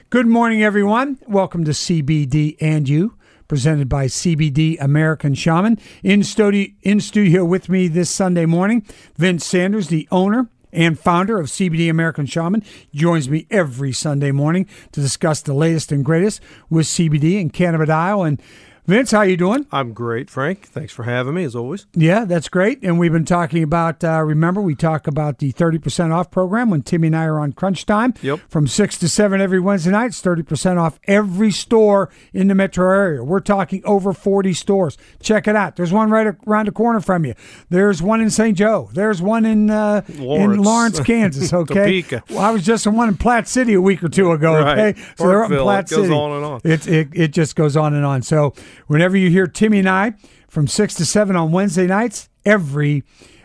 Good morning, everyone. Welcome to CBD and You, presented by CBD American Shaman. In studio with me this Sunday morning, Vince Sanders, the owner and founder of CBD American Shaman, joins me every Sunday morning to discuss the latest and greatest with CBD and cannabidiol. And Vince, how you doing? I'm great, Frank. Thanks for having me, as always. Yeah, that's great. And we've been talking about, remember, we talk about the 30% off program when Timmy and I are on crunch time. Yep. From 6 to 7 every Wednesday night. It's 30% off every store in the metro area. We're talking over 40 stores. Check it out. There's one right around the corner from you. There's one in St. Joe. There's one in Lawrence, Kansas, okay? Topeka. Well, I was just in one in Platte City a week or two ago, okay? Right. So they're up in Parkville. Platte It goes City. on and on. It just goes on and on. So whenever you hear Timmy and I from 6 to 7 on Wednesday nights, every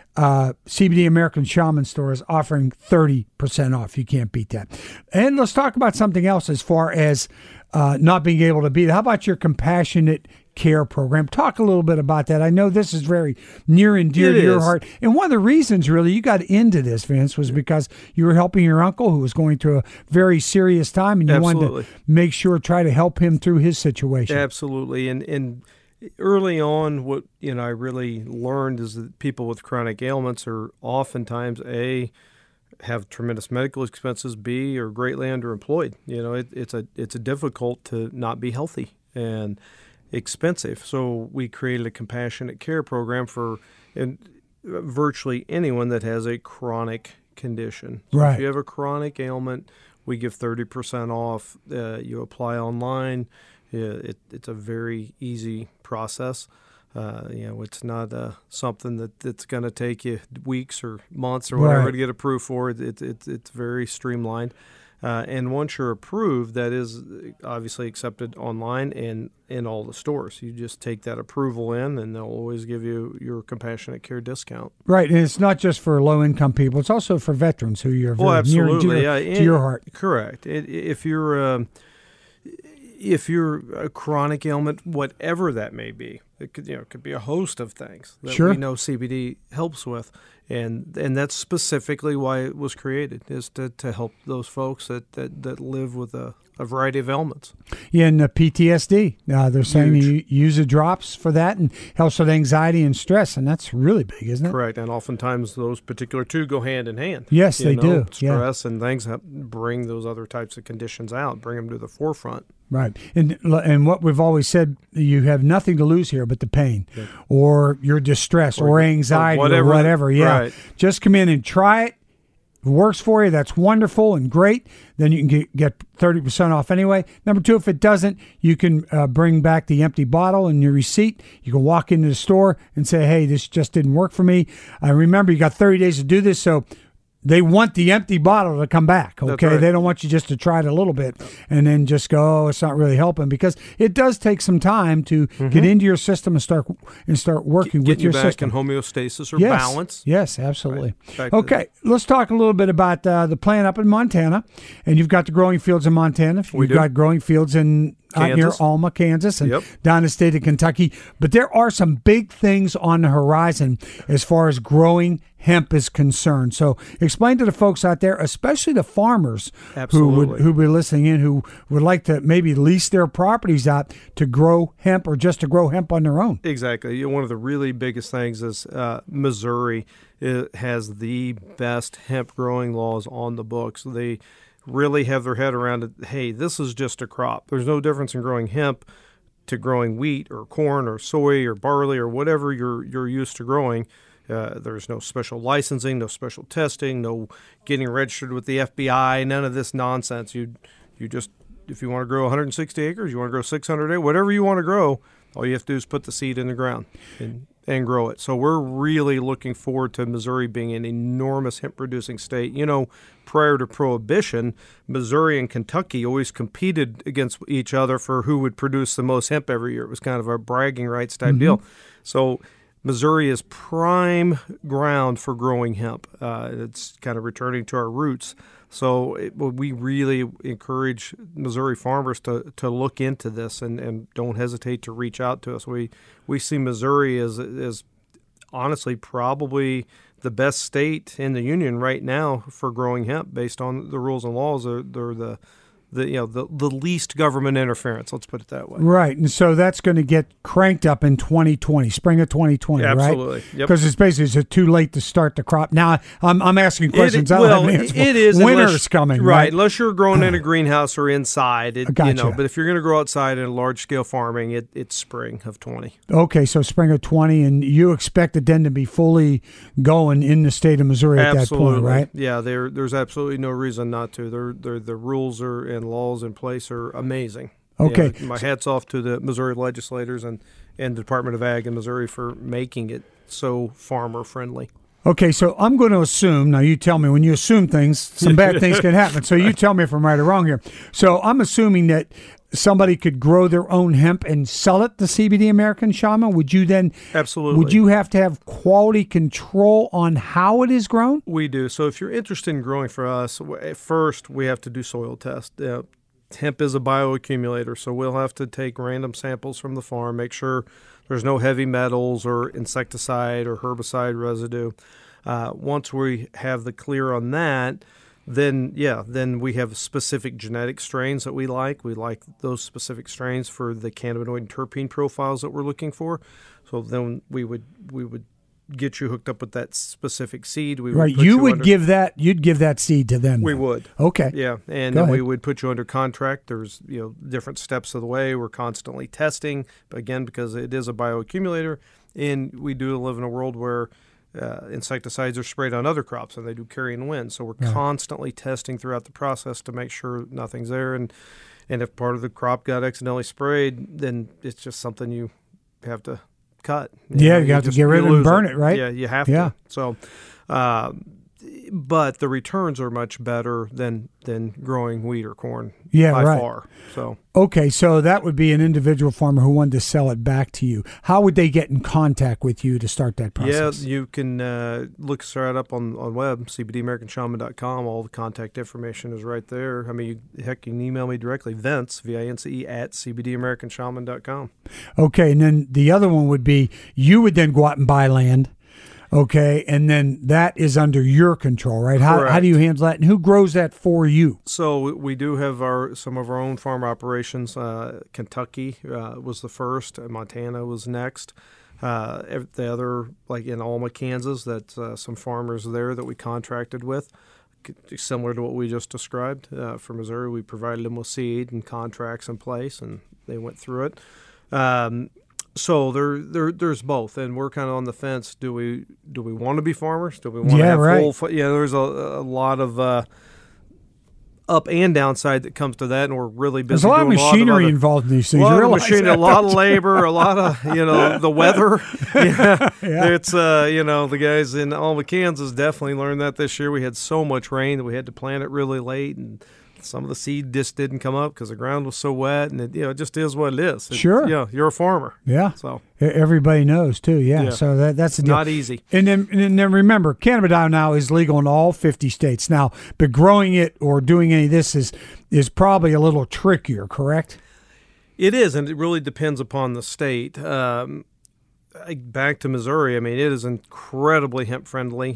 CBD American Shaman store is offering 30% off. You can't beat that. And let's talk about something else as far as not being able to beat it. How about your compassionate care program? Talk a little bit about that. I know this is very near and dear to your heart. And one of the reasons really you got into this, Vince, was because you were helping your uncle who was going through a very serious time, and you wanted to make sure, try to help him through his situation. Absolutely. And early on, what I really learned is that people with chronic ailments are oftentimes have tremendous medical expenses, B, are greatly underemployed. It's a difficult to not be healthy and expensive. So we created a compassionate care program for virtually anyone that has a chronic condition. So right. If you have a chronic ailment, we give 30% off. You apply online. It's a very easy process. It's not something that's going to take you weeks or months or whatever to get approved for. It's very streamlined. And once you're approved, that is obviously accepted online and in all the stores. You just take that approval in, and they'll always give you your compassionate care discount. Right, and it's not just for low-income people. It's also for veterans who you're very near and dear to your heart. Correct. If you're a chronic ailment, whatever that may be, it could be a host of things that we know CBD helps with, and that's specifically why it was created, is to help those folks that live with a variety of ailments. Yeah, and PTSD. They're saying you use the drops for that and helps with anxiety and stress, and that's really big, isn't it? Correct, and oftentimes those particular two go hand in hand. Yes, they do. Stress and things bring those other types of conditions out, bring them to the forefront. Right. And what we've always said, you have nothing to lose here but the pain or your distress or anxiety or whatever. Yeah. Right. Just come in and try it. If it works for you, that's wonderful and great. Then you can get 30% off anyway. Number two, if it doesn't, you can bring back the empty bottle and your receipt. You can walk into the store and say, hey, this just didn't work for me. Remember, you got 30 days to do this, so they want the empty bottle to come back, okay? Right. They don't want you just to try it a little bit and then just go, oh, it's not really helping, because it does take some time to get into your system and start working with your system. Get you back in homeostasis or balance. Yes, absolutely. Right. Okay, let's talk a little bit about the plant up in Montana. And you've got the growing fields in Montana. You've got growing fields in out near Alma, Kansas, and down in the state of Kentucky. But there are some big things on the horizon as far as growing hemp is concerned. So explain to the folks out there, especially the farmers who be listening in, who would like to maybe lease their properties out to grow hemp or just to grow hemp on their own. Exactly. One of the really biggest things is Missouri has the best hemp growing laws on the books. They really have their head around it. Hey, this is just a crop. There's no difference in growing hemp to growing wheat or corn or soy or barley or whatever you're used to growing. There's no special licensing, no special testing, no getting registered with the FBI, none of this nonsense. You just, if you want to grow 160 acres, you want to grow 600 acres, whatever you want to grow, all you have to do is put the seed in the ground and grow it. So we're really looking forward to Missouri being an enormous hemp-producing state. Prior to Prohibition, Missouri and Kentucky always competed against each other for who would produce the most hemp every year. It was kind of a bragging rights type deal. So Missouri is prime ground for growing hemp. It's kind of returning to our roots. So we really encourage Missouri farmers to look into this and don't hesitate to reach out to us. We see Missouri as honestly probably the best state in the union right now for growing hemp based on the rules and laws. They're the the least government interference. Let's put it that way. Right, and so that's going to get cranked up in 2020, spring of 2020, right? Absolutely. Yep. Because it's basically too late to start the crop. Now I'm asking questions. I don't have an answer for. It is winter's coming, right? Unless you're growing in a greenhouse or inside, Gotcha. But if you're going to grow outside in large scale farming, it's spring of 20. Okay, so spring of 20, and you expect it then to be fully going in the state of Missouri at that point, right? Yeah, there's absolutely no reason not to. The rules and laws in place are amazing. Okay. My hat's off to the Missouri legislators and the Department of Ag in Missouri for making it so farmer friendly. Okay, so I'm going to assume, now you tell me, when you assume things, some bad things can happen. So you tell me if I'm right or wrong here. So I'm assuming that somebody could grow their own hemp and sell it to CBD American Shaman. Would you then? Absolutely. Would you have to have quality control on how it is grown? We do. So if you're interested in growing for us, first we have to do soil tests. Hemp is a bioaccumulator, so we'll have to take random samples from the farm, make sure there's no heavy metals or insecticide or herbicide residue. Once we have the clear on that, then we have specific genetic strains that we like. We like those specific strains for the cannabinoid and terpene profiles that we're looking for. So then we would get you hooked up with that specific seed. You'd give that seed to them. We would. Okay. Yeah, and then we would put you under contract. There's different steps of the way. We're constantly testing, but again, because it is a bioaccumulator, and we do live in a world where insecticides are sprayed on other crops, and they do carrying wind. So we're constantly testing throughout the process to make sure nothing's there. And if part of the crop got accidentally sprayed, then it's just something you have to cut. You have to get rid of it and burn it, right? Yeah, you have to. So, but the returns are much better than growing wheat or corn by far. So okay, so that would be an individual farmer who wanted to sell it back to you. How would they get in contact with you to start that process? Yeah, you can look us right up on web, cbdamericanshaman.com. All the contact information is right there. I mean, you can email me directly, Vince, V-I-N-C-E, at cbdamericanshaman.com. Okay, and then the other one would be you would then go out and buy land. Okay, and then that is under your control, right? How do you handle that, and who grows that for you? So we do have some of our own farm operations. Kentucky was the first. Montana was next. The other, like in Alma, Kansas, that's some farmers there that we contracted with. Similar to what we just described for Missouri, we provided them with seed and contracts in place, and they went through it. So there's both, and we're kind of on the fence. Do we want to be farmers? Do we want to have full? There's a lot of up and downside that comes to that, and we're really busy. There's a lot of machinery involved in these things. A lot of machinery, a lot of labor, a lot of the weather. It's the guys in Alma, Kansas definitely learned that this year. We had so much rain that we had to plant it really late, and some of the seed just didn't come up because the ground was so wet, and it just is what it is. Sure. You're a farmer. Yeah. So everybody knows too. Yeah. So that's the deal. Not easy. And then remember, cannabidiol now is legal in all 50 states now, but growing it or doing any of this is probably a little trickier, correct? It is, and it really depends upon the state. Back to Missouri, I mean, it is incredibly hemp friendly.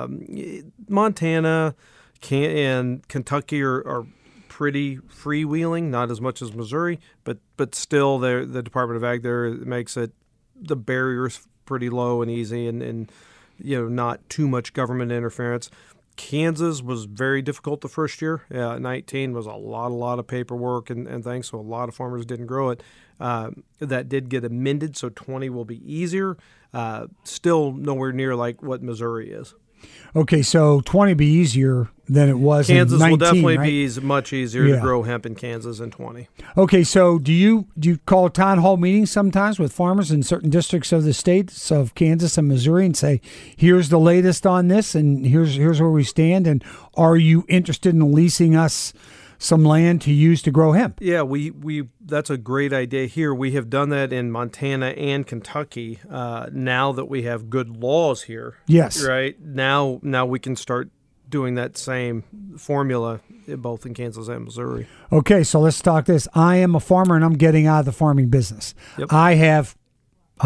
Montana and Kentucky are pretty freewheeling, not as much as Missouri, but still the Department of Ag there makes it the barriers pretty low and easy, and not too much government interference. Kansas was very difficult the first year. 19 was a lot of paperwork and things, so a lot of farmers didn't grow it. That did get amended, so 20 will be easier. Still nowhere near like what Missouri is. Okay, so 20 be easier than it was Kansas in 19, will definitely right? be much easier to grow hemp in Kansas in 20. Okay, so do you call town hall meetings sometimes with farmers in certain districts of the states of Kansas and Missouri and say, here's the latest on this and here's where we stand, and are you interested in leasing us some land to use to grow hemp? Yeah, we that's a great idea here. We have done that in Montana and Kentucky. Now that we have good laws here, yes, right now we can start doing that same formula both in Kansas and Missouri. Okay, so let's talk this. I am a farmer and I'm getting out of the farming business. Yep. I have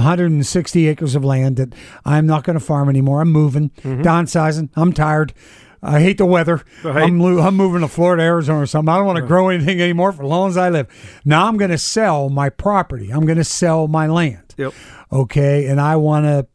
160 acres of land that I'm not going to farm anymore. I'm moving, downsizing. I'm tired. I hate the weather. Right. I'm moving to Florida, Arizona, or something. I don't want to grow anything anymore for as long as I live. Now I'm going to sell my property. I'm going to sell my land. Yep. Okay, and I want to,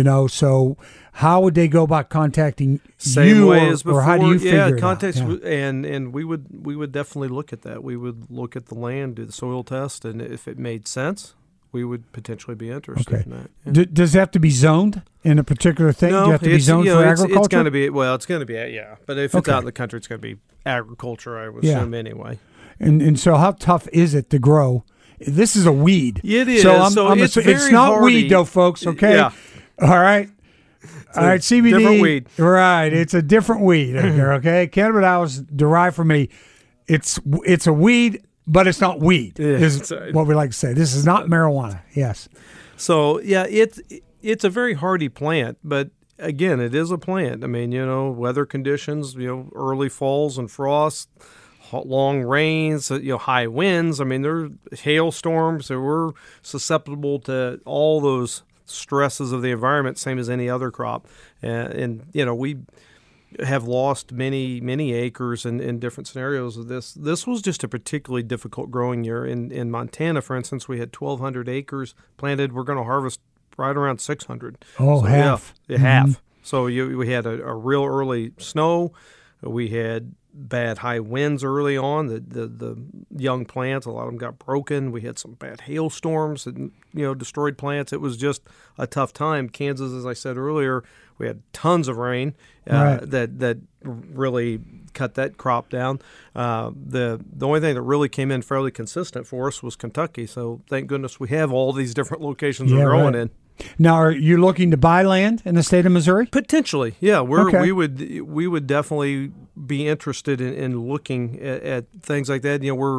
so how would they go about contacting Same you, way as before. or how do you figure it contacts, out? Yeah. and we would definitely look at that. We would look at the land, do the soil test, and if it made sense, we would potentially be interested in that. Yeah. Does it have to be zoned in a particular thing? No, Do you have to be zoned for agriculture? It's going to be, yeah. But if it's out in the country, it's going to be agriculture, I would assume, anyway. And so how tough is it to grow? This is a weed. It is. So it's not hardy. weed, though, folks, okay? Yeah. All right. All right, CBD. Different weed. Right, it's a different weed, okay? Cannabinoids derived from it's a weed, but it's not weed, is what we like to say. This is not marijuana, yes. So, yeah, it's a very hardy plant, but again, it is a plant. I mean, weather conditions, early falls and frost, long rains, high winds. I mean, there are hailstorms. So we're susceptible to all those stresses of the environment, same as any other crop. And we have lost many acres in different scenarios of this. This was just a particularly difficult growing year. In Montana, for instance, we had 1,200 acres planted. We're going to harvest right around 600. Oh, so, half. Yeah, half. So we had a real early snow. We had bad high winds early on. The young plants, a lot of them got broken. We had some bad hailstorms that destroyed plants. It was just a tough time. Kansas, as I said earlier, we had tons of rain that really cut that crop down. The only thing that really came in fairly consistent for us was Kentucky. So thank goodness we have all these different locations we're growing in. Now, are you looking to buy land in the state of Missouri? Potentially, yeah. We would definitely be interested in looking at things like that. We're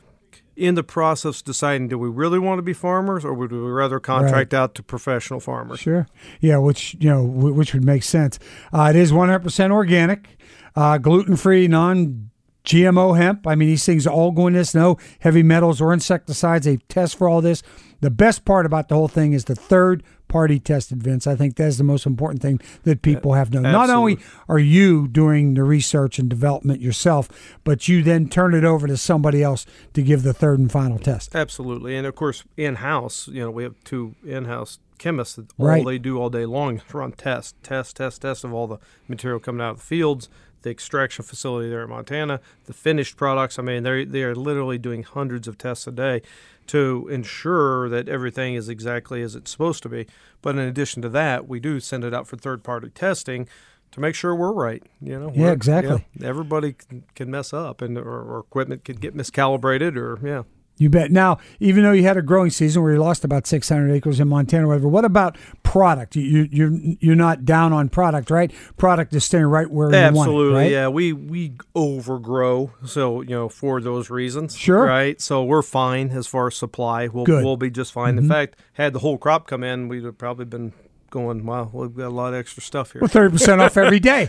in the process of deciding, do we really want to be farmers, or would we rather contract out to professional farmers? Sure. Yeah, which would make sense. It is 100% organic, gluten-free, non-GMO hemp. I mean, these things all go in this. No heavy metals or insecticides. They test for all this. The best part about the whole thing is the third-party tested, Vince. I think that's the most important thing that people have to know. Absolutely. Not only are you doing the research and development yourself, but you then turn it over to somebody else to give the third and final test. Absolutely. And, of course, in-house, we have 2 in-house chemists that all they do all day long is run test of all the material coming out of the fields, the extraction facility there in Montana, the finished products. I mean, they are literally doing hundreds of tests a day to ensure that everything is exactly as it's supposed to be. But in addition to that, we do send it out for third-party testing to make sure we're right. Yeah, exactly. Everybody can mess up, and or equipment could get miscalibrated, or You bet. Now, even though you had a growing season where you lost about 600 acres in Montana, or whatever, what about product? You're not down on product, right? Product is staying right where you want it, Absolutely, right? yeah. We overgrow, so for those reasons, sure, right? So we're fine as far as supply. We'll be just fine. In fact, had the whole crop come in, we'd have probably been going, wow, we've got a lot of extra stuff here. Well, 30% off every day.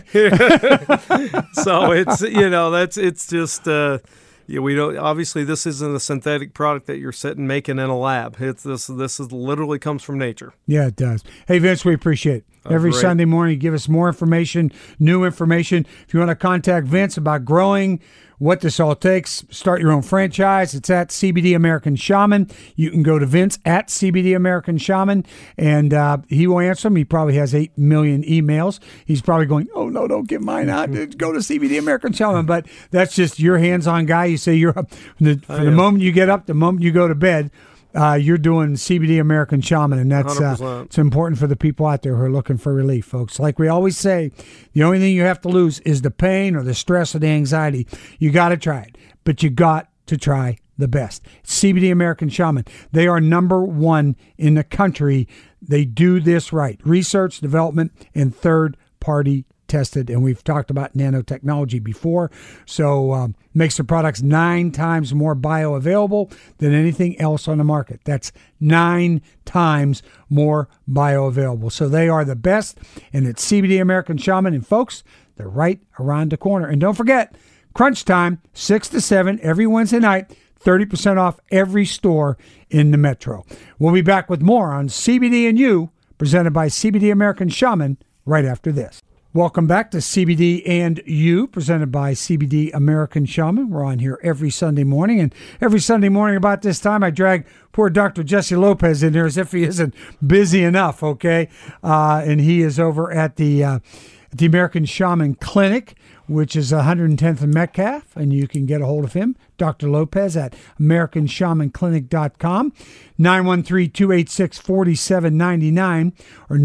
So it's just. We don't. Obviously, this isn't a synthetic product that you're sitting making in a lab. This is literally comes from nature. Yeah, it does. Hey, Vince, we appreciate it. Every great. Sunday morning, you give us more information, new information. If you want to contact Vince about growing, what this all takes, start your own franchise. It's at CBD American Shaman. You can go to Vince at CBD American Shaman, and he will answer them. He probably has 8 million emails. He's probably going, oh, no, don't give mine out. Go to CBD American Shaman. But that's just your hands-on guy. You say you're up from the moment you get up, the moment you go to bed, you're doing CBD American Shaman, and that's it's important for the people out there who are looking for relief, folks. Like we always say, the only thing you have to lose is the pain or the stress or the anxiety. You got to try it, but you got to try the best. CBD American Shaman. They are #1 in the country. They do this right. Research, development, and third-party tested, and we've talked about nanotechnology before, so makes the products 9 times more bioavailable than anything else on the market. That's 9 times more bioavailable. So they are the best, and it's CBD American Shaman, and folks, they're right around the corner. And don't forget, crunch time, 6 to 7 every Wednesday night, 30% off every store in the metro. We'll be back with more on CBD and You, presented by CBD American Shaman, right after this. Welcome back to CBD and You, presented by CBD American Shaman. We're on here every Sunday morning, and every Sunday morning about this time, I drag poor Dr. Jesse Lopez in here as if he isn't busy enough, okay? And he is over at the American Shaman Clinic, which is 110th and Metcalf, and you can get a hold of him, Dr. Lopez, at AmericanShamanClinic.com, 913-286-4799, or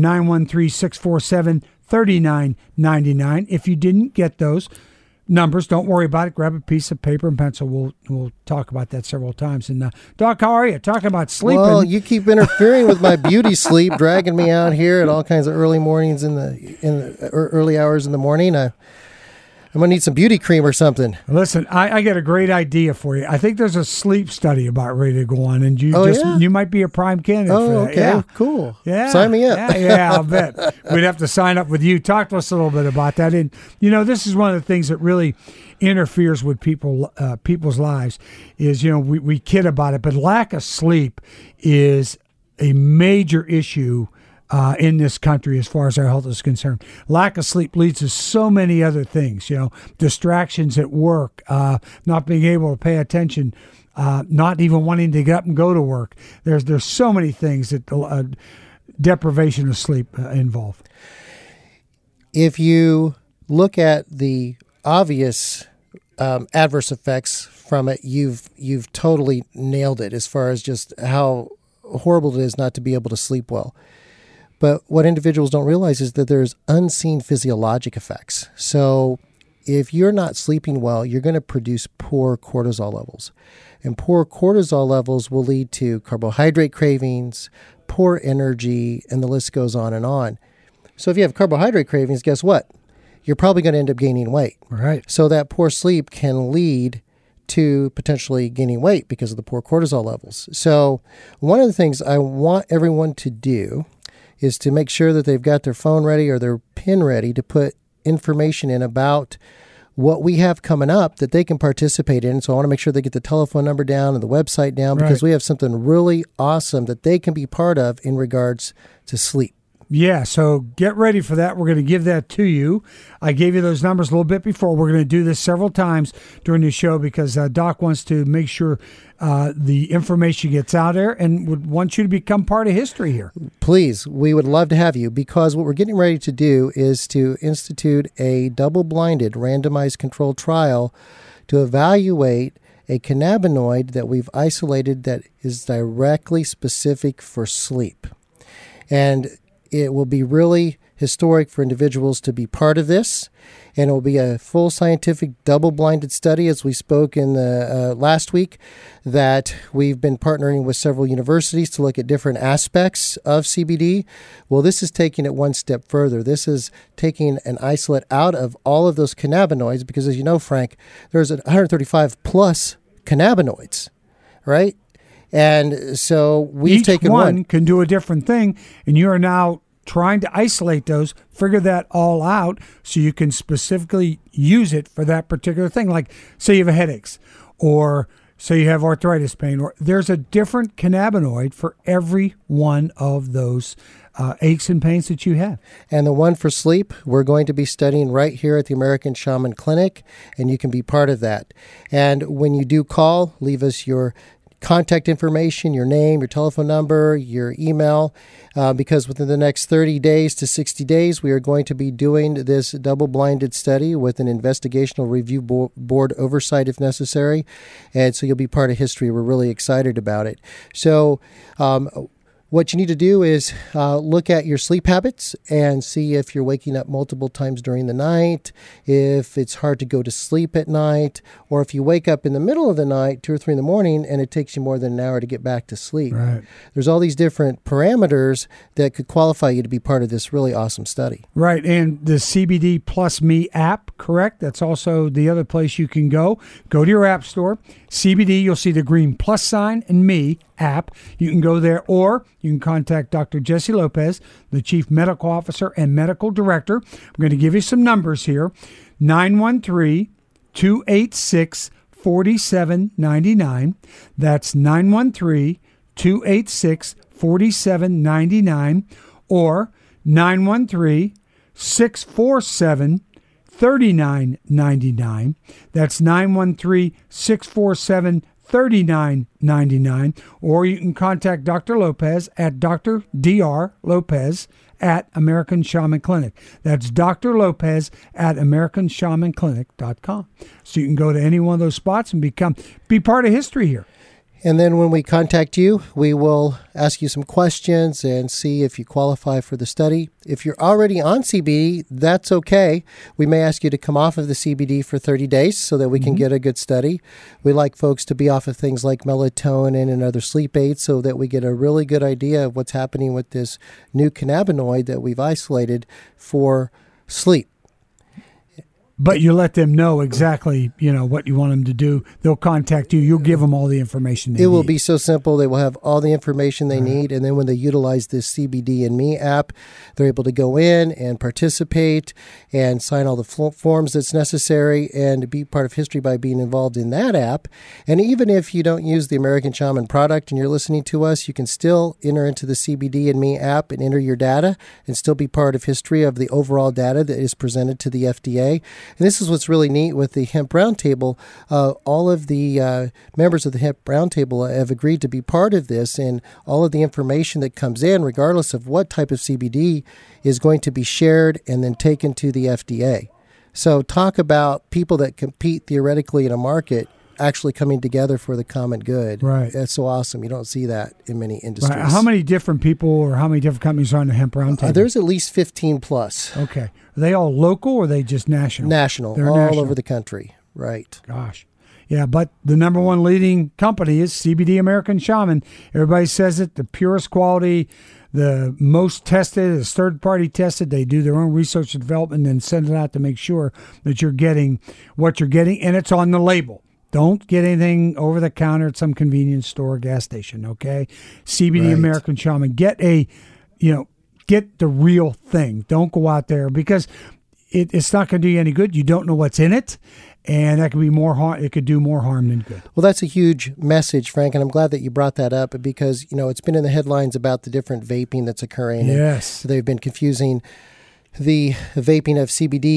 913-647-3999. If you didn't get those numbers, don't worry about it. Grab a piece of paper and pencil. We'll talk about that several times. And Doc, how are you? Talking about sleeping. Well, you keep interfering with my beauty sleep, dragging me out here at all kinds of early mornings in the early hours in the morning. I'm going to need some beauty cream or something. Listen, I got a great idea for you. I think there's a sleep study about ready to go on, and you might be a prime candidate for that. Okay, yeah. Cool. Yeah. Sign me up. Yeah, I'll bet. We'd have to sign up with you. Talk to us a little bit about that. And, this is one of the things that really interferes with people's lives is, we kid about it, but lack of sleep is a major issue in this country as far as our health is concerned. Lack of sleep leads to so many other things, distractions at work, not being able to pay attention, not even wanting to get up and go to work. There's so many things that deprivation of sleep involve. If you look at the obvious adverse effects from it, you've totally nailed it as far as just how horrible it is not to be able to sleep well. But what individuals don't realize is that there's unseen physiologic effects. So if you're not sleeping well, you're going to produce poor cortisol levels. And poor cortisol levels will lead to carbohydrate cravings, poor energy, and the list goes on and on. So if you have carbohydrate cravings, guess what? You're probably going to end up gaining weight. Right. So that poor sleep can lead to potentially gaining weight because of the poor cortisol levels. So one of the things I want everyone to do is to make sure that they've got their phone ready or their pen ready to put information in about what we have coming up that they can participate in. So I want to make sure they get the telephone number down and the website down because we have something really awesome that they can be part of in regards to sleep. Yeah, so get ready for that. We're going to give that to you. I gave you those numbers a little bit before. We're going to do this several times during the show because Doc wants to make sure the information gets out there and would want you to become part of history here. Please, we would love to have you because what we're getting ready to do is to institute a double-blinded randomized controlled trial to evaluate a cannabinoid that we've isolated that is directly specific for sleep. And it will be really historic for individuals to be part of this, and it will be a full scientific double-blinded study, as we spoke in the last week, that we've been partnering with several universities to look at different aspects of CBD. Well, this is taking it one step further. This is taking an isolate out of all of those cannabinoids, because as you know, Frank, there's 135 plus cannabinoids, right? And so we've taken one. Each one can do a different thing, and you are now trying to isolate those, figure that all out so you can specifically use it for that particular thing. Like, say you have headaches, or say you have arthritis pain, or there's a different cannabinoid for every one of those aches and pains that you have. And the one for sleep, we're going to be studying right here at the American Shaman Clinic, and you can be part of that. And when you do call, leave us your contact information, your name, your telephone number, your email, because within the next 30 days to 60 days, we are going to be doing this double-blinded study with an investigational review board oversight if necessary. And so you'll be part of history. We're really excited about it. So what you need to do is look at your sleep habits and see if you're waking up multiple times during the night, if it's hard to go to sleep at night, or if you wake up in the middle of the night, 2 or 3 in the morning, and it takes you more than an hour to get back to sleep. Right. There's all these different parameters that could qualify you to be part of this really awesome study. Right, and the CBD Plus Me app, correct? That's also the other place you can go. Go to your app store. CBD, you'll see the green plus sign and Me app. You can go there, or you can contact Dr. Jesse Lopez, the Chief Medical Officer and Medical Director. I'm going to give you some numbers here. 913-286-4799. That's 913-286-4799, or 913 913-647-3999. That's 913-647-3999. Or you can contact Dr. Lopez at Dr. Dr. Lopez at American Shaman Clinic. That's Dr. Lopez at AmericanShamanClinic.com. So you can go to any one of those spots and be part of history here. And then when we contact you, we will ask you some questions and see if you qualify for the study. If you're already on CBD, that's okay. We may ask you to come off of the CBD for 30 days so that we can get a good study. We like folks to be off of things like melatonin and other sleep aids so that we get a really good idea of what's happening with this new cannabinoid that we've isolated for sleep. But you let them know exactly, what you want them to do. They'll contact you. You'll give them all the information they need. It will be so simple. They will have all the information they need. And then when they utilize this CBD and Me app, they're able to go in and participate and sign all the forms that's necessary and be part of history by being involved in that app. And even if you don't use the American Shaman product and you're listening to us, you can still enter into the CBD and Me app and enter your data and still be part of history of the overall data that is presented to the FDA. And this is what's really neat with the Hemp Roundtable. All of the members of the Hemp Roundtable have agreed to be part of this, and all of the information that comes in, regardless of what type of CBD, is going to be shared and then taken to the FDA. So talk about people that compete theoretically in a market actually coming together for the common good. Right. That's so awesome. You don't see that in many industries. Right. How many different people or how many different companies are on the Hemp Roundtable? There's at least 15 plus. Okay. Are they all local or are they just national? National. They're all national. Over the country. Right. Gosh. Yeah, but the number one leading company is CBD American Shaman. Everybody says it, the purest quality, the most tested, is third-party tested. They do their own research and development and send it out to make sure that you're getting what you're getting, and it's on the label. Don't get anything over the counter at some convenience store or gas station, okay? CBD Right. American Shaman. Get the real thing. Don't go out there because it's not going to do you any good. You don't know what's in it, and that could be more harm. It could do more harm than good. Well, that's a huge message, Frank, and I'm glad that you brought that up because, it's been in the headlines about the different vaping that's occurring. Yes. And they've been confusing the vaping of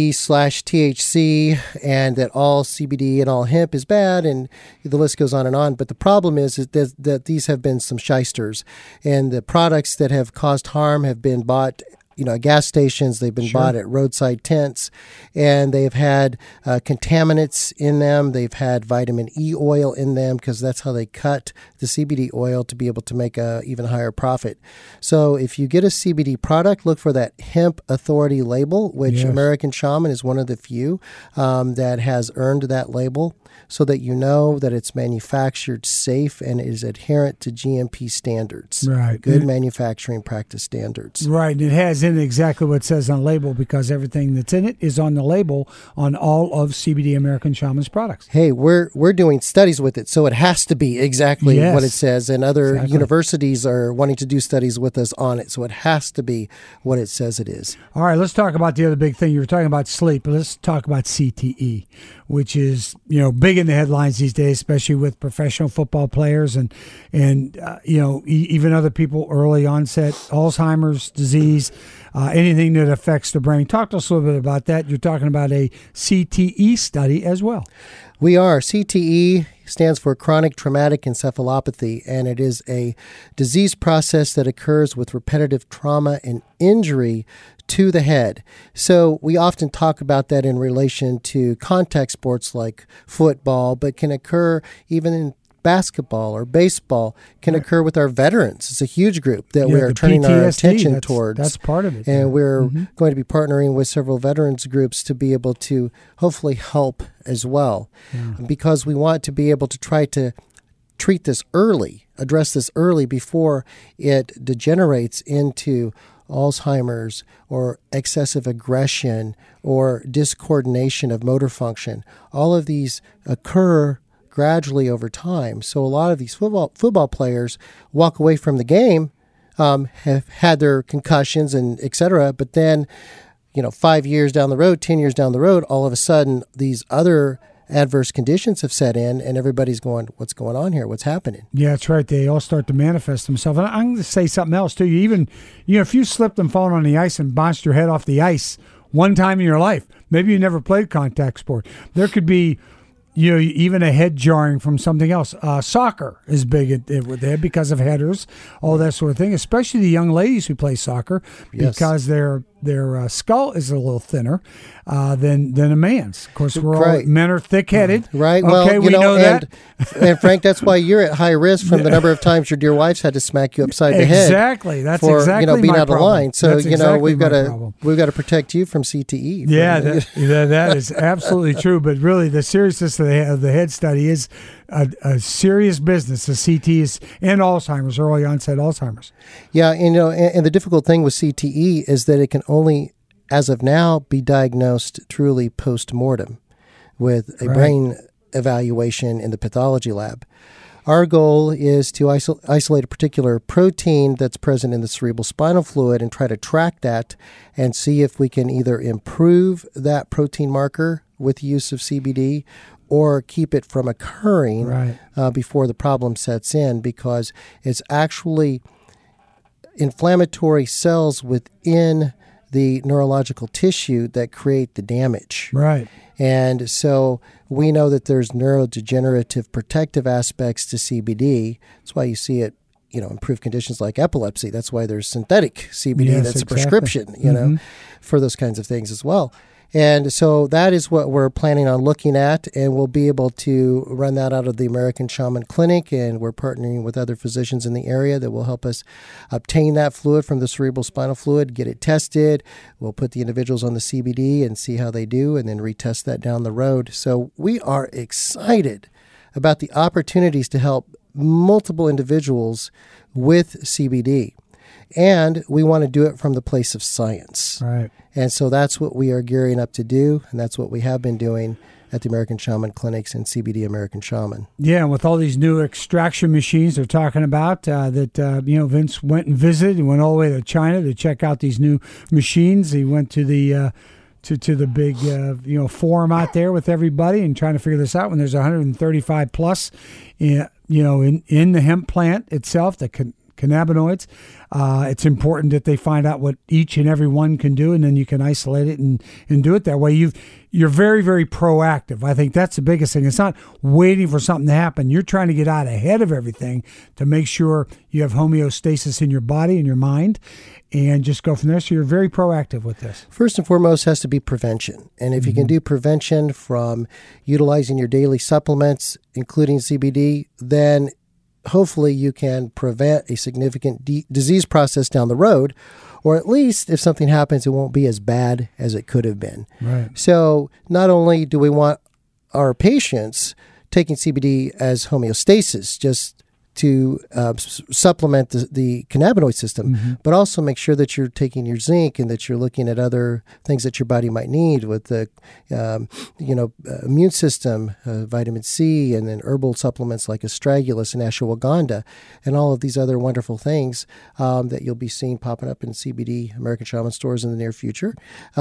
CBD/THC and that all CBD and all hemp is bad, and the list goes on and on. But the problem is that these have been some shysters, and the products that have caused harm have been bought at gas stations. They've been bought at roadside tents, and they've had contaminants in them. They've had vitamin E oil in them because that's how they cut the CBD oil to be able to make a even higher profit. So if you get a CBD product, look for that Hemp Authority label, which Yes. American Shaman is one of the few that has earned that label, so that you know that it's manufactured safe and is adherent to GMP standards. Right. Good manufacturing practice standards. Right. And it has in it exactly what it says on the label because everything that's in it is on the label on all of CBD American Shaman's products. Hey, we're doing studies with it, so it has to be exactly Yes. what it says. And other Exactly. universities are wanting to do studies with us on it, so it has to be what it says it is. All right, let's talk about the other big thing. You were talking about sleep, but let's talk about CTE, which is big in the headlines these days, especially with professional football players and even other people, early onset Alzheimer's disease, anything that affects the brain. Talk to us a little bit about that. You're talking about a CTE study as well. We are. CTE stands for chronic traumatic encephalopathy, and it is a disease process that occurs with repetitive trauma and injury to the head. So we often talk about that in relation to contact sports like football, but can occur even in basketball or baseball, can occur with our veterans. It's a huge group that we are the turning our PTSD, attention towards. That's part of it. And we're going to be partnering with several veterans groups to be able to hopefully help as well. Because we want to be able to try to treat this early, address this early before it degenerates into Alzheimer's or excessive aggression or discoordination of motor function. All of these occur gradually over time. So a lot of these football players walk away from the game, have had their concussions and et cetera, but then 5 years down the road, 10 years down the road, all of a sudden these other adverse conditions have set in, and everybody's going, what's going on here? What's happening? Yeah, that's right. They all start to manifest themselves. And I'm going to say something else too. If you slipped and fallen on the ice and bounced your head off the ice one time in your life, maybe you never played contact sport. There could be, even a head jarring from something else. Soccer is big with that because of headers, all that sort of thing. Especially the young ladies who play soccer, because their skull is a little thinner than a man's. Of course, men are thick-headed. Right. Okay, well, we know that. And Frank, that's why you're at high risk from the number of times your dear wife's had to smack you upside the head. Exactly. That's for, exactly being my out of line. So we've got to protect you from CTE. Yeah, that is absolutely true. But really, the seriousness of the head study is a serious business. The CT is and Alzheimer's, early onset Alzheimer's. Yeah, and the difficult thing with CTE is that it can only, as of now, be diagnosed truly post-mortem with a brain evaluation in the pathology lab. Our goal is to isolate a particular protein that's present in the cerebral spinal fluid and try to track that and see if we can either improve that protein marker with the use of CBD or keep it from occurring before the problem sets in, because it's actually inflammatory cells within the neurological tissue that create the damage. Right. And so we know that there's neurodegenerative protective aspects to CBD. That's why you see it, improve conditions like epilepsy. That's why there's synthetic CBD that's a prescription, for those kinds of things as well. And so that is what we're planning on looking at, and we'll be able to run that out of the American Shaman Clinic, and we're partnering with other physicians in the area that will help us obtain that fluid from the cerebral spinal fluid, get it tested. We'll put the individuals on the CBD and see how they do, and then retest that down the road. So we are excited about the opportunities to help multiple individuals with CBD. And we want to do it from the place of science. Right. And so that's what we are gearing up to do, and that's what we have been doing at the American Shaman Clinics and CBD American Shaman. Yeah, and with all these new extraction machines they're talking about, Vince went and visited. He went all the way to China to check out these new machines. He went to the to the big forum out there with everybody and trying to figure this out. When there's 135 plus, in the hemp plant itself, the cannabinoids. It's important that they find out what each and every one can do, and then you can isolate it and do it that way. You're very, very proactive. I think that's the biggest thing. It's not waiting for something to happen. You're trying to get out ahead of everything to make sure you have homeostasis in your body and your mind, and just go from there. So you're very proactive with this. First and foremost has to be prevention. And if you can do prevention from utilizing your daily supplements, including CBD, then hopefully you can prevent a significant disease process down the road, or at least if something happens, it won't be as bad as it could have been. Right. So not only do we want our patients taking CBD as homeostasis, just to supplement the cannabinoid system, but also make sure that you're taking your zinc and that you're looking at other things that your body might need with the immune system, vitamin C, and then herbal supplements like astragalus and ashwagandha, and all of these other wonderful things that you'll be seeing popping up in CBD American Shaman stores in the near future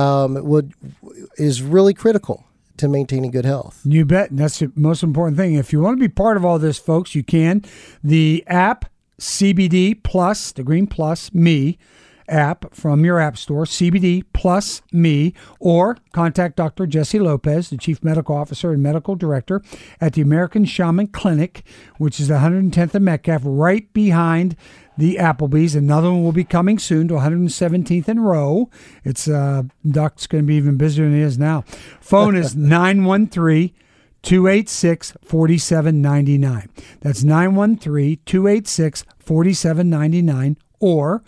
is really critical to maintaining good health. You bet. And that's the most important thing. If you want to be part of all this, folks, you can. The app, CBD Plus, the Green Plus Me app from your app store, CBD Plus Me, or contact Dr. Jesse Lopez, the Chief Medical Officer and Medical Director at the American Shaman Clinic, which is 110th and Metcalf, right behind the Applebee's. Another one will be coming soon to 117th and Row. It's Doc's going to be even busier than he is now. Phone is 913-286-4799. That's 913-286-4799 or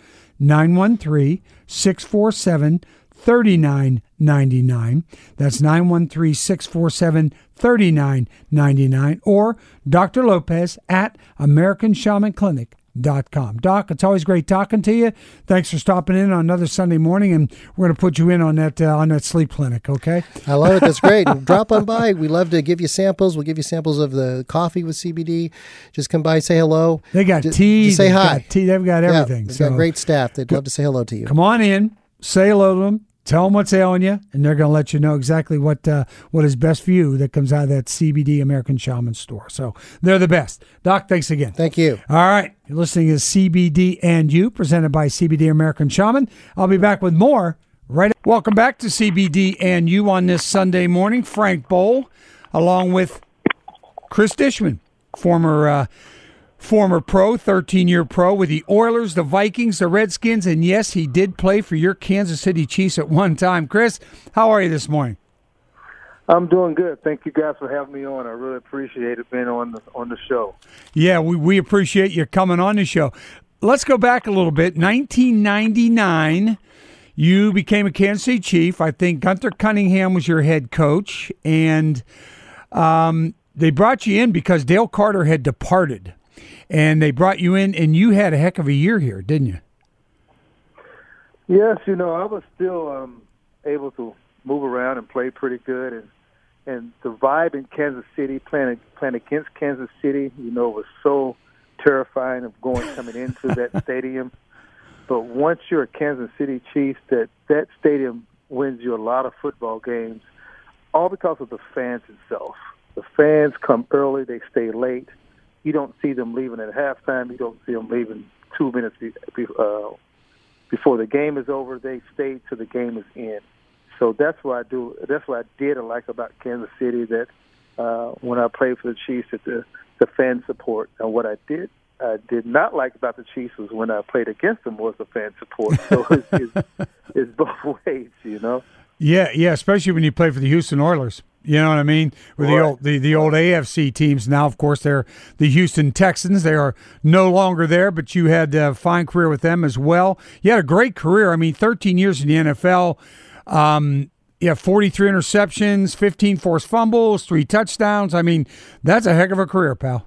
913-647-3999. That's 913-647-3999 or Dr. Lopez at AmericanShamanClinic.com. Doc, it's always great talking to you. Thanks for stopping in on another Sunday morning, and we're going to put you in on that sleep clinic, okay? I love it. That's great. Drop on by. We love to give you samples. We'll give you samples of the coffee with CBD. Just come by, say hello. They got tea. Just say hi. They've got everything. They've got great staff. They'd love to say hello to you. Come on in, say hello to them, Tell them what's ailing you, and they're going to let you know exactly what is best for you that comes out of that CBD American Shaman store. So they're the best. Doc, thanks again. Thank you. All right. You're listening to CBD and You, presented by CBD American Shaman. I'll be back with more right. Welcome back to CBD and You on this Sunday morning. Frank Bowl, along with Chris Dishman, former pro, 13-year pro with the Oilers, the Vikings, the Redskins, and yes, he did play for your Kansas City Chiefs at one time. Chris, how are you this morning? I'm doing good. Thank you guys for having me on. I really appreciate it being on the show. Yeah, we appreciate you coming on the show. Let's go back a little bit. 1999, you became a Kansas City Chief. I think Gunther Cunningham was your head coach, and they brought you in because Dale Carter had departed. And they brought you in, and you had a heck of a year here, didn't you? Yes, I was still able to move around and play pretty good. And the vibe in Kansas City, playing against Kansas City, was so terrifying of coming into that stadium. But once you're a Kansas City Chiefs, that stadium wins you a lot of football games, all because of the fans itself. The fans come early, they stay late. You don't see them leaving at halftime. You don't see them leaving 2 minutes before the game is over. They stay till the game is in. So that's what I do. That's what I did like about Kansas City. That when I played for the Chiefs, that the fan support. And what I did not like about the Chiefs was when I played against them was the fan support. So it's both ways, Yeah, especially when you play for the Houston Oilers. You know what I mean? With right. the old AFC teams. Now, of course, they're the Houston Texans. They are no longer there, but you had a fine career with them as well. You had a great career. I mean, 13 years in the NFL. 43 interceptions, 15 forced fumbles, 3 touchdowns. I mean, that's a heck of a career, pal.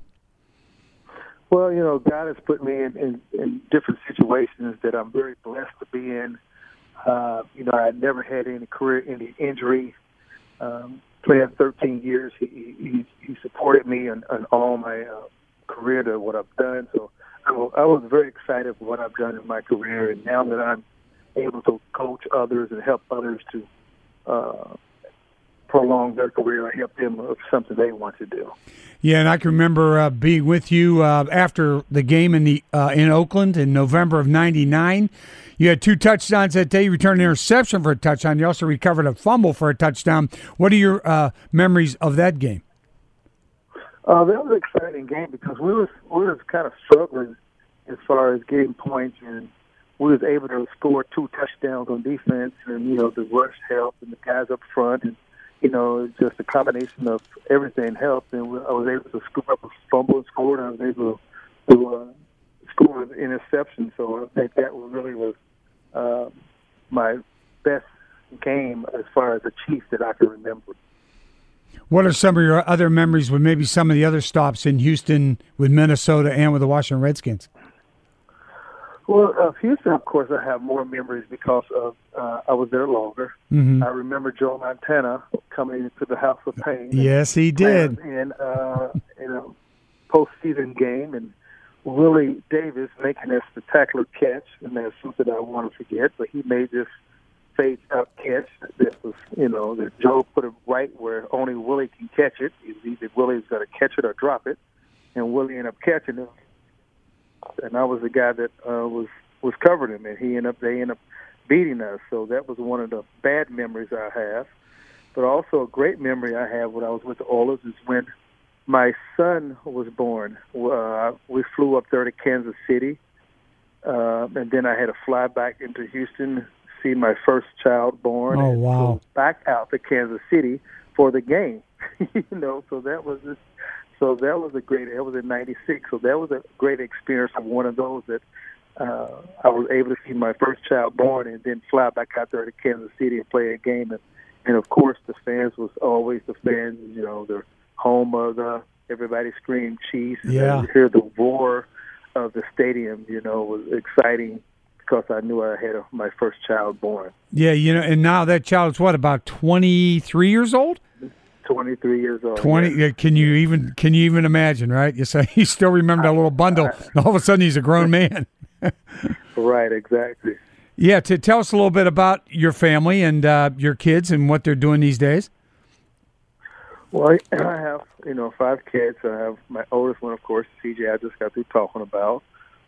Well, God has put me in different situations that I'm very blessed to be in. I never had any injury. Playing 13 years, he supported me on all my career to what I've done. So I was very excited for what I've done in my career, and now that I'm able to coach others and help others to prolong their career, I help them with something they want to do. Yeah, and I can remember being with you after the game in Oakland in November of '99. You had 2 touchdowns that day. You returned an interception for a touchdown. You also recovered a fumble for a touchdown. What are your memories of that game? That was an exciting game because we was kind of struggling as far as getting points, and we was able to score 2 touchdowns on defense, and the rush helped, and the guys up front, and just a combination of everything helped, and I was able to score up a fumble and score, and I was able to score an interception. So I think that really was my best game as far as the Chiefs that I can remember. What are some of your other memories with maybe some of the other stops in Houston with Minnesota and with the Washington Redskins? Well, Houston, of course, I have more memories because of I was there longer. Mm-hmm. I remember Joe Montana coming into the House of Pain. Yes, he did. In a postseason game, and Willie Davis making a spectacular catch, and that's something I won't forget. But he made this fade-out catch that was, that Joe put it right where only Willie can catch it. Either Willie's going to catch it or drop it, and Willie ended up catching it. And I was the guy that was covering him, and they ended up beating us. So that was one of the bad memories I have. But also a great memory I have when I was with the Oilers is when my son was born. We flew up there to Kansas City, and then I had to fly back into Houston, see my first child born, and go back out to Kansas City for the game. So that was just. So that was that was in '96. So that was a great experience of one of those that I was able to see my first child born and then fly back out there to Kansas City and play a game. And of course, the fans was always the fans, the home of everybody screamed Chiefs. Yeah. And to hear the roar of the stadium, was exciting because I knew I had my first child born. Yeah, and now that child's about 23 years old? 23 years old. 20. Yeah. Can you even imagine? Right? You say you still remember that little bundle. All of a sudden, he's a grown man. Right. Exactly. Yeah, to tell us a little bit about your family and your kids and what they're doing these days. Well, I have, 5 kids. I have my oldest one, of course, CJ, I just got through talking about.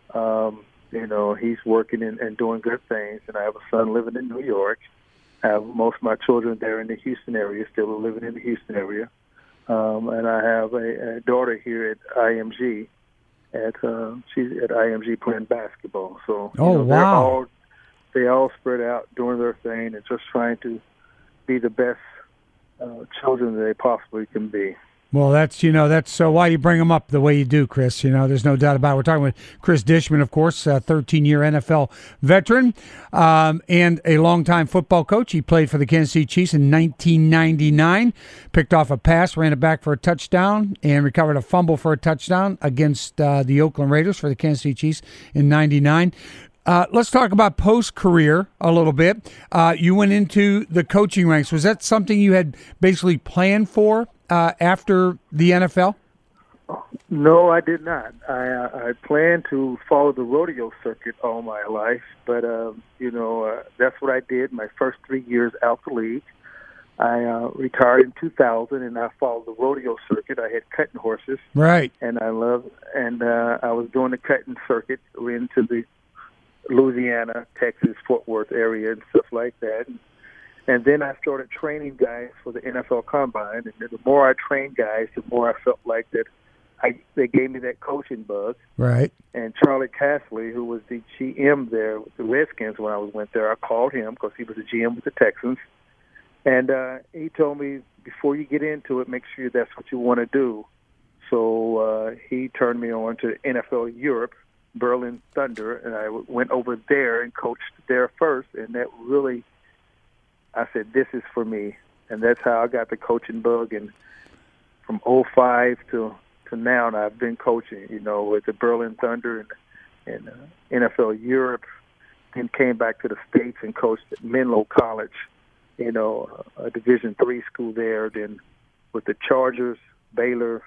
He's working and doing good things, and I have a son living in New York. I have most of my children there in the Houston area, still living in the Houston area. And I have a daughter here at IMG. She's at IMG playing basketball. So, wow. they all spread out doing their thing and just trying to be the best children that they possibly can be. Well, that's why you bring them up the way you do, Chris. There's no doubt about it. We're talking with Chris Dishman, of course, a 13-year NFL veteran and a longtime football coach. He played for the Kansas City Chiefs in 1999, picked off a pass, ran it back for a touchdown, and recovered a fumble for a touchdown against the Oakland Raiders for the Kansas City Chiefs in 99. Let's talk about post-career a little bit. You went into the coaching ranks. Was that something you had basically planned for after the NFL? No, I did not. I planned to follow the rodeo circuit all my life, but that's what I did my first 3 years out the league. I retired in 2000, and I followed the rodeo circuit. I had cutting horses, right? And I was doing the cutting circuit into the Louisiana, Texas, Fort Worth area and stuff like that. And then I started training guys for the NFL Combine. And the more I trained guys, the more I felt like that they gave me that coaching bug. Right. And Charlie Casserly, who was the GM there with the Redskins when I went there, I called him because he was the GM with the Texans. And he told me, before you get into it, make sure that's what you want to do. So he turned me on to NFL Europe, Berlin Thunder, and I went over there and coached there first, and that really, I said, this is for me, and that's how I got the coaching bug. And from 2005 to now, and I've been coaching, with the Berlin Thunder and NFL Europe, and came back to the States and coached at Menlo College, a Division III school there, then with the Chargers, Baylor,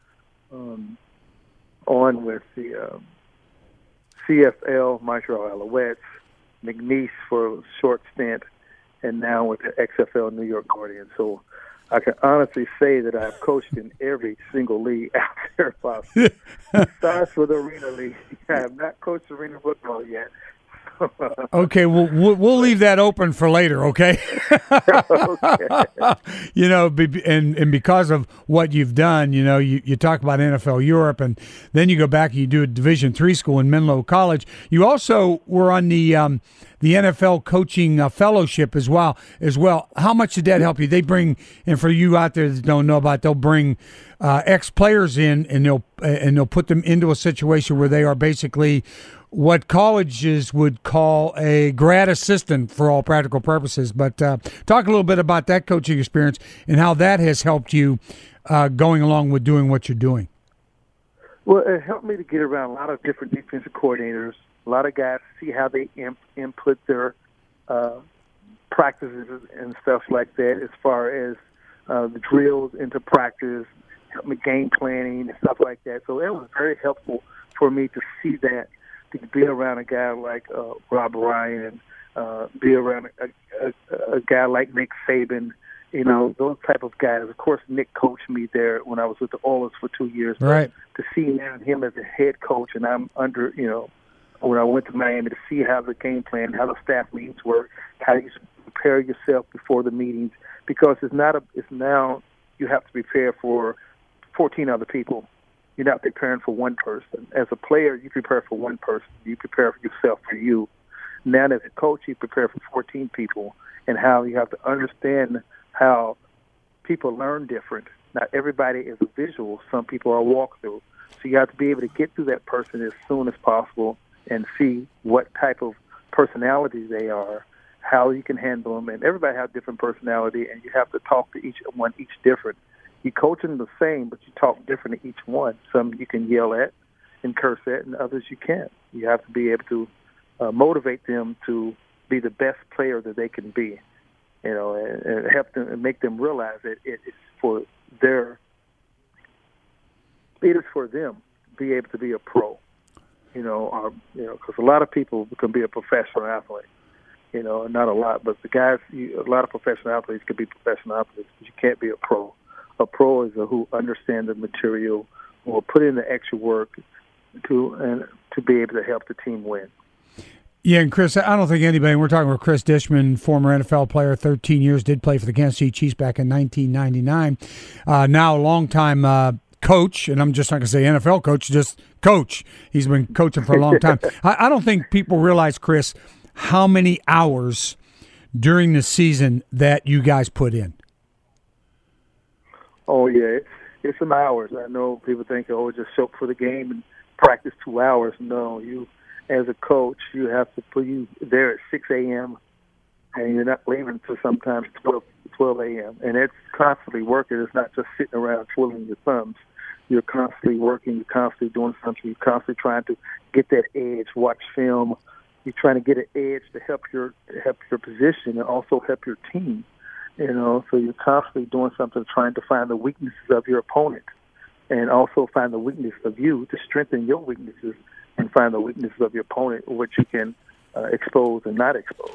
on with the CFL, Montreal Alouettes, McNeese for a short stint, and now with the XFL New York Guardians. So I can honestly say that I've coached in every single league out there possible. Besides for the Arena League. I have not coached arena football yet. Okay, well, we'll leave that open for later, okay? Okay. And because of what you've done, you talk about NFL Europe, and then you go back and you do a Division III school in Menlo College. You also were on the NFL coaching fellowship as well. How much did that help you? They bring, and for you out there that don't know about, they'll bring ex-players in, and they'll put them into a situation where they are basically what colleges would call a grad assistant for all practical purposes. But talk a little bit about that coaching experience and how that has helped you going along with doing what you're doing. Well, it helped me to get around a lot of different defensive coordinators, a lot of guys, see how they input their practices and stuff like that, as far as the drills into practice, help me game planning and stuff like that. So it was very helpful for me to see that, to be around a guy like Rob Ryan, be around a guy like Nick Saban, those type of guys. Of course, Nick coached me there when I was with the Oilers for 2 years. Right. To see now him as a head coach, and I'm under, when I went to Miami, to see how the game plan, how the staff meetings work, how you prepare yourself before the meetings, because it's now you have to prepare for 14 other people. You're not preparing for one person. As a player, you prepare for one person. You prepare for yourself, for you. Now, as a coach, you prepare for 14 people, and how you have to understand how people learn different. Not everybody is a visual. Some people are walkthrough. So you have to be able to get to that person as soon as possible and see what type of personalities they are, how you can handle them. And everybody has different personality, and you have to talk to each different. You coach them the same, but you talk different to each one. Some you can yell at and curse at, and others you can't. You have to be able to motivate them to be the best player that they can be, and help them and make them realize that it is for them to be able to be a pro. Because a lot of people can be a professional athlete, Not a lot, but the guys, a lot of professional athletes could be professional athletes, but you can't be a pro. A pro is who understands the material, who will put in the extra work to be able to help the team win. Yeah, and Chris, I don't think anybody, we're talking about Chris Dishman, former NFL player, 13 years, did play for the Kansas City Chiefs back in 1999. Now a longtime coach, and I'm just not going to say NFL coach, just coach. He's been coaching for a long time. I don't think people realize, Chris, how many hours during the season that you guys put in. Oh, yeah, it's some hours. I know people think, just show up for the game and practice 2 hours. No, you, as a coach, you have to put you there at 6 a.m., and you're not leaving until sometimes 12 a.m. And it's constantly working. It's not just sitting around twiddling your thumbs. You're constantly working. You're constantly doing something. You're constantly trying to get that edge, watch film. You're trying to get an edge to help your position and also help your team. So you're constantly doing something, trying to find the weaknesses of your opponent, and also find the weakness of you to strengthen your weaknesses and find the weaknesses of your opponent, which you can expose and not expose.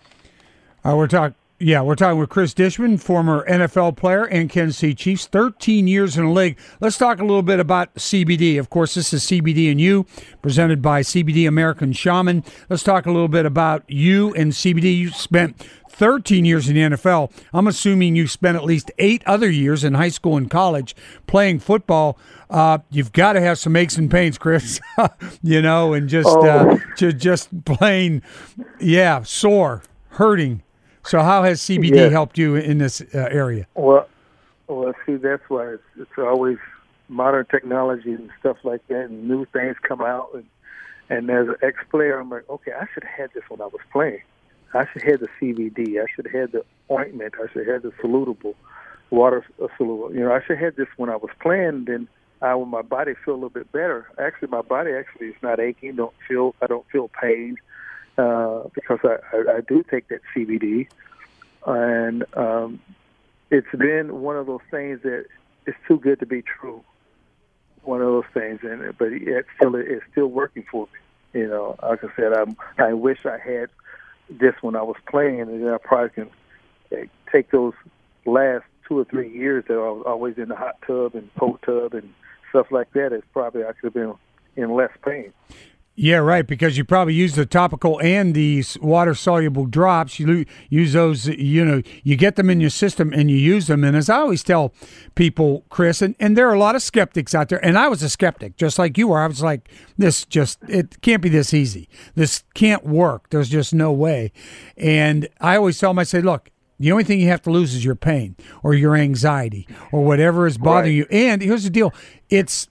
We're talking with Chris Dishman, former NFL player and Kansas City Chiefs, 13 years in the league. Let's talk a little bit about CBD. Of course, this is CBD and You, presented by CBD American Shaman. Let's talk a little bit about you and CBD. You spent 13 years in the NFL. I'm assuming you spent at least 8 other years in high school and college playing football. You've got to have some aches and pains, Chris, and just plain, sore, hurting. So how has CBD helped you in this area? Well, see, that's why it's always modern technology and stuff like that, and new things come out. And as an ex-player, I'm like, okay, I should have had this when I was playing. I should have had the CBD. I should have had the ointment. I should have had the solutable, water soluble. I should have had this when I was playing. Then when my body feel a little bit better. Actually, my body is not aching. I don't feel pain. Because I do take that CBD, and it's been one of those things that it's too good to be true. One of those things, but it's still working for me. Like I said, I wish I had this when I was playing, and then I probably can take those last 2 or 3 years that I was always in the hot tub and cold tub and stuff like that. It's probably I could have been in less pain. Yeah, right, because you probably use the topical and these water-soluble drops. You use those, you get them in your system and you use them. And as I always tell people, Chris, and there are a lot of skeptics out there, and I was a skeptic, just like you were. I was like, it can't be this easy. This can't work. There's just no way. And I always tell them, I say, look, the only thing you have to lose is your pain or your anxiety or whatever is bothering you. And here's the deal. It's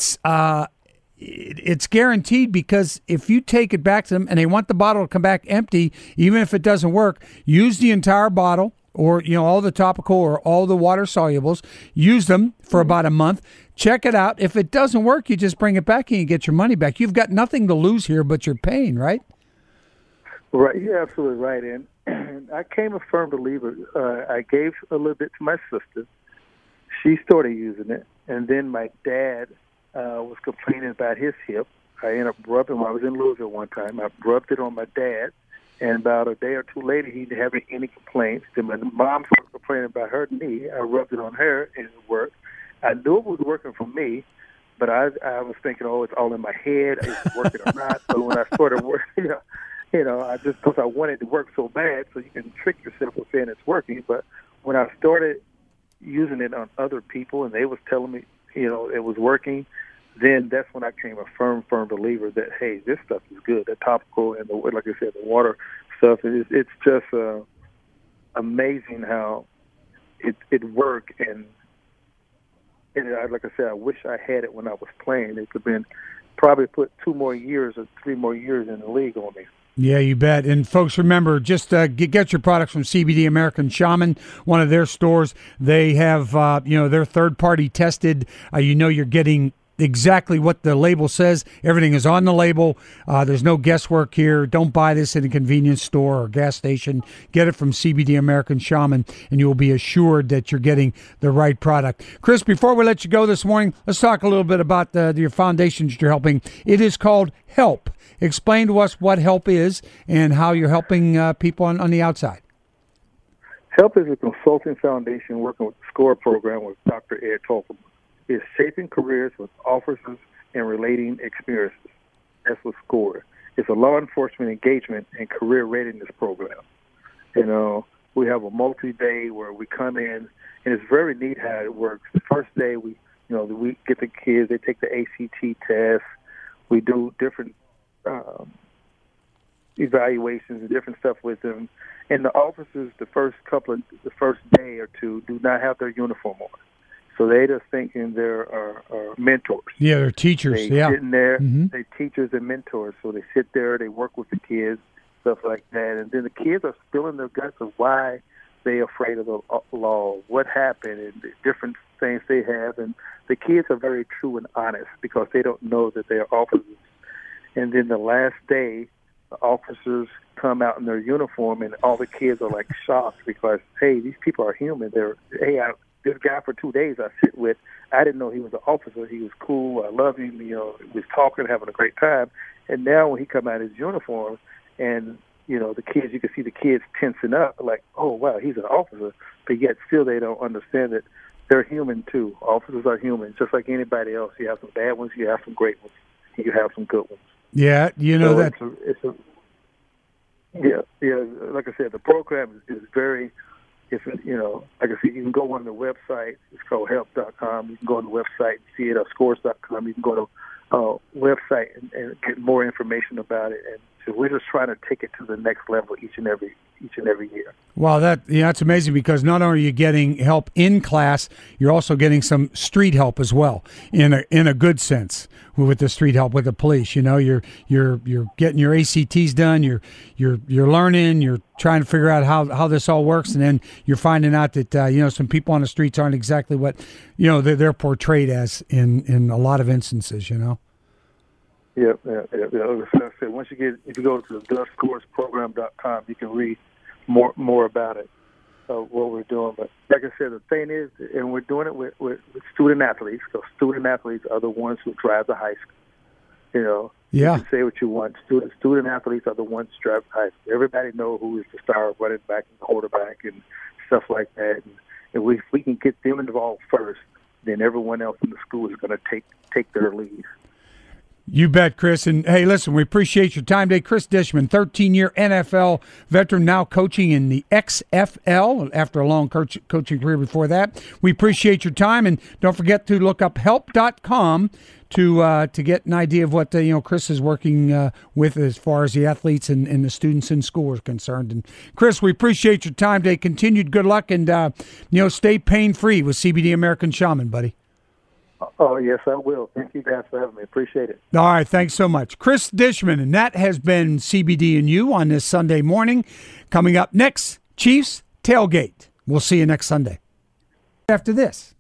guaranteed, because if you take it back to them and they want the bottle to come back empty, even if it doesn't work, use the entire bottle or, all the topical or all the water solubles, use them for about a month, check it out. If it doesn't work, you just bring it back and you get your money back. You've got nothing to lose here but your pain, right? Right. You're absolutely right. And I came a firm believer. I gave a little bit to my sister. She started using it. And then my dad was complaining about his hip. I ended up rubbing when I was in Louisville one time. I rubbed it on my dad, and about a day or two later, he didn't have any complaints. Then my mom started complaining about her knee. I rubbed it on her, and it worked. I knew it was working for me, but I was thinking, it's all in my head. Is it working or not? So when I started working, I just because I wanted it to work so bad, so you can trick yourself with saying it's working. But when I started using it on other people, and they was telling me, it was working, then that's when I became a firm believer that, hey, this stuff is good. The topical and like I said, the water stuff. It's just amazing how it worked. And like I said, I wish I had it when I was playing. It could have been probably put 2 more years or 3 more years in the league on me. Yeah, you bet. And folks, remember, just get your products from CBD American Shaman, one of their stores. They have, they're third-party tested. You're getting exactly what the label says. Everything is on the label. There's no guesswork here. Don't buy this at a convenience store or gas station. Get it from CBD American Shaman, and you will be assured that you're getting the right product. Chris, before we let you go this morning, let's talk a little bit about your foundation that you're helping. It is called HELP. Explain to us what HELP is and how you're helping people on the outside. HELP is a consulting foundation working with the SCORE program with Dr. Ed Tolkien. It's shaping careers with officers and relating experiences. That's what SCORE. It's a law enforcement engagement and career readiness program. We have a multi-day where we come in, and it's very neat how it works. The first day we get the kids, they take the ACT test. We do different evaluations and different stuff with them. And the officers, the first day or two, do not have their uniform on. So they just thinking they're mentors. Yeah, they're teachers. They're sitting there, they're teachers and mentors. So they sit there, they work with the kids, stuff like that. And then the kids are spilling their guts of why they're afraid of the law, what happened, and the different things they have. And the kids are very true and honest because they don't know that they're officers. And then the last day, the officers come out in their uniform, and all the kids are like shocked because, hey, these people are human. This guy for 2 days I sit with, I didn't know he was an officer. He was cool. I love him. We was talking, having a great time. And now when he come out in his uniform, and the kids, you can see the kids tensing up, like, oh wow, he's an officer. But yet still they don't understand that they're human too. Officers are human, just like anybody else. You have some bad ones, you have some great ones, you have some good ones. Yeah, that. Like I said, the program is very. Like I said, you can go on the website. It's called help.com. You can go on the website and see it, or scores.com. You can go to website and get more information about it. And so we're just trying to take it to the next level each and every year. Well, that's amazing because not only are you getting help in class, you're also getting some street help as well, in a good sense with the street help with the police. You're getting your ACTs done. You're learning. You're trying to figure out how this all works, and then you're finding out that some people on the streets aren't exactly what they're portrayed as in a lot of instances. Yeah. Like I said, if you go to thescoresprogram.com, you can read more about it, what we're doing. But like I said, the thing is, and we're doing it with student athletes, because student athletes are the ones who drive the high school. Yeah. You can say what you want. Student athletes are the ones who drive the high school. Everybody know who is the star running back and quarterback and stuff like that. And if we can get them involved first, then everyone else in the school is going to take their lead. You bet, Chris. And, hey, listen, we appreciate your time today. Chris Dishman, 13-year NFL veteran, now coaching in the XFL after a long coaching career before that. We appreciate your time. And don't forget to look up help.com to get an idea of what Chris is working with as far as the athletes and the students in school are concerned. And, Chris, we appreciate your time today. Continued good luck and, stay pain-free with CBD American Shaman, buddy. Oh, yes, I will. Thank you guys for having me. Appreciate it. All right, thanks so much. Chris Dishman, and that has been CBD and You on this Sunday morning. Coming up next, Chiefs Tailgate. We'll see you next Sunday. After this.